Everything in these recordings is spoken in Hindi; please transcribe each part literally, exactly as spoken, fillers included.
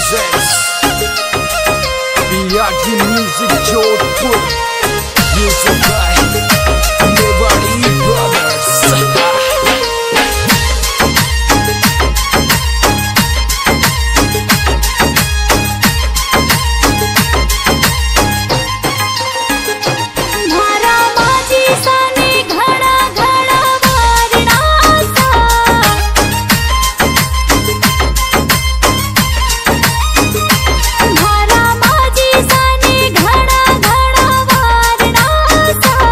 presents B R G Music Jodhpur. Music by Mewari Brothers. घड़ा घड़ा वारना सा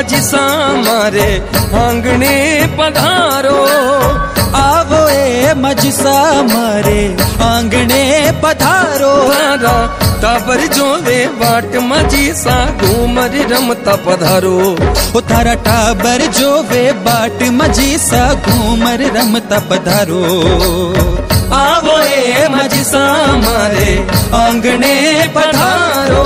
माझी सामारे आंगणे पधारो। आवो ए माझी सामारे आंगणे पधारो। तारा टाबर जोवे बाट माझी सा घूमर रमता पधारो। ओ थारा टाबर जोवे बाट माझी सा घूमर रमता पधारो। आवो ए माझी सामारे आंगणे पधारो।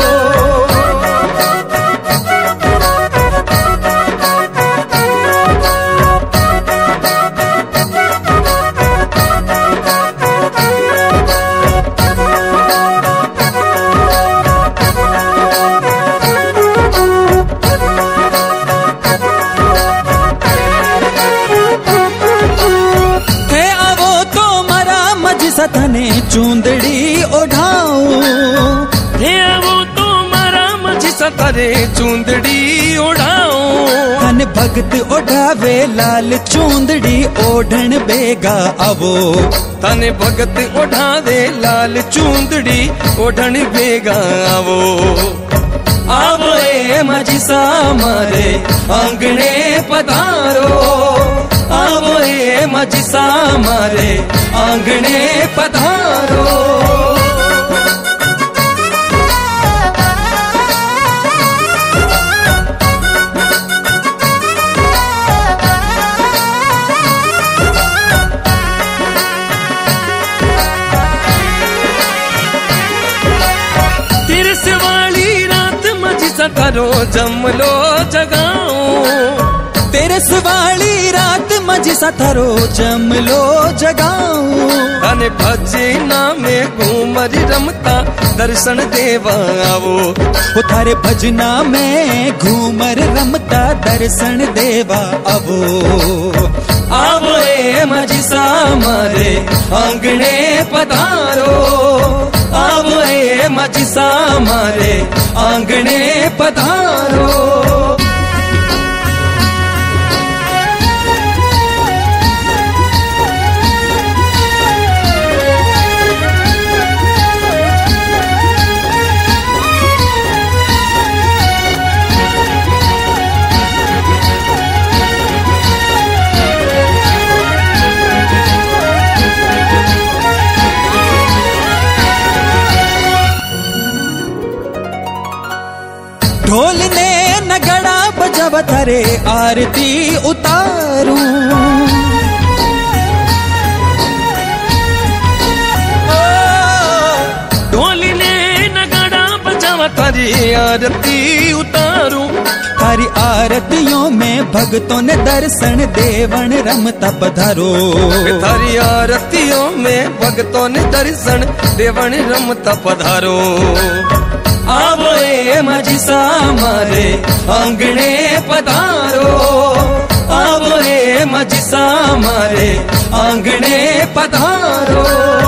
तने चूंदड़ी ओढ़ाऊं। हे वो तो मारा मझी सतरे चूंदड़ी ओढ़ाऊं। तन भगत ओढ़ावे लाल चूंदड़ी ओढ़न बेगा आवो। तने भगत ओढ़ावे लाल चूंदड़ी ओढ़न बेगा आवो। आवो ए माझी सामारे आंगणे पधारो। आवो ए माझी सामारे आंगणे पधारो। तिरस वाली रात माझी सतरो जमलो जगाऊं। तेरस वाली रात माझी सथरो जमलो जगाऊं। अने भजना में घूमर रमता दर्शन देवा आवो। ओ थारे भजना में घूमर रमता दर्शन देवा आवो। आवो ए माझी सामारे आंगणे पधारो। आवो ए माझी सामारे आंगणे पधारो। ढोल ने नगड़ा बजाव थारे आरती उतारूं। ढोल ने नगड़ा बजाव थारी आरती उतारूं। थारी आरतियों में भक्तों ने दर्शन देवन रमता पधारो। थारी आरतियों में भक्तों ने दर्शन देवन रमता पधारो। आवो ए माझी सामारे आंगणे पधारो। आवो ए माझी सामारे आंगणे पधारो।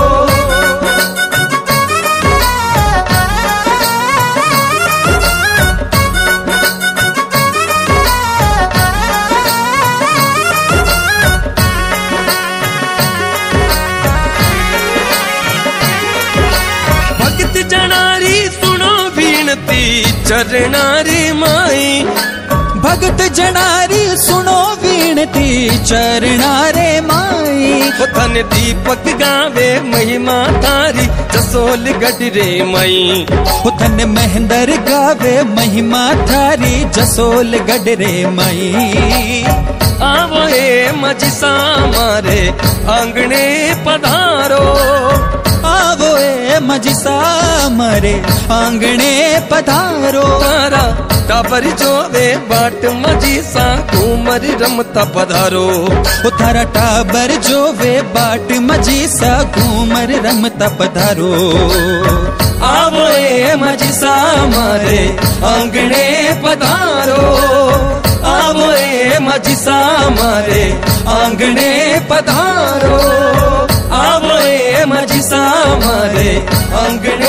भक्त जनारी सुनो विनती चरणारी माई। भगत जनारी सुनो विनती चरणारे माई। धन दीपक गावे महिमा तारी जसोल गडरे माई। धन महेंद्र गावे महिमा थारी जसोल गडरे माई। आवो ए माझी सामारे आंगणे पधारो। आवो ए माझी सामारे आंगणे पधारो। तारा टाबर जोवे बाट माझी सा घूमर रमता पधारो। ओ थारा टाबर जोवे बाट माझी सा घूमर रमता पधारो। आवो ए माझी सामारे आंगणे पधारो। आवो ए माझी सामारे आंगणे पधारो। आवो ए माझी सामारे आंगणे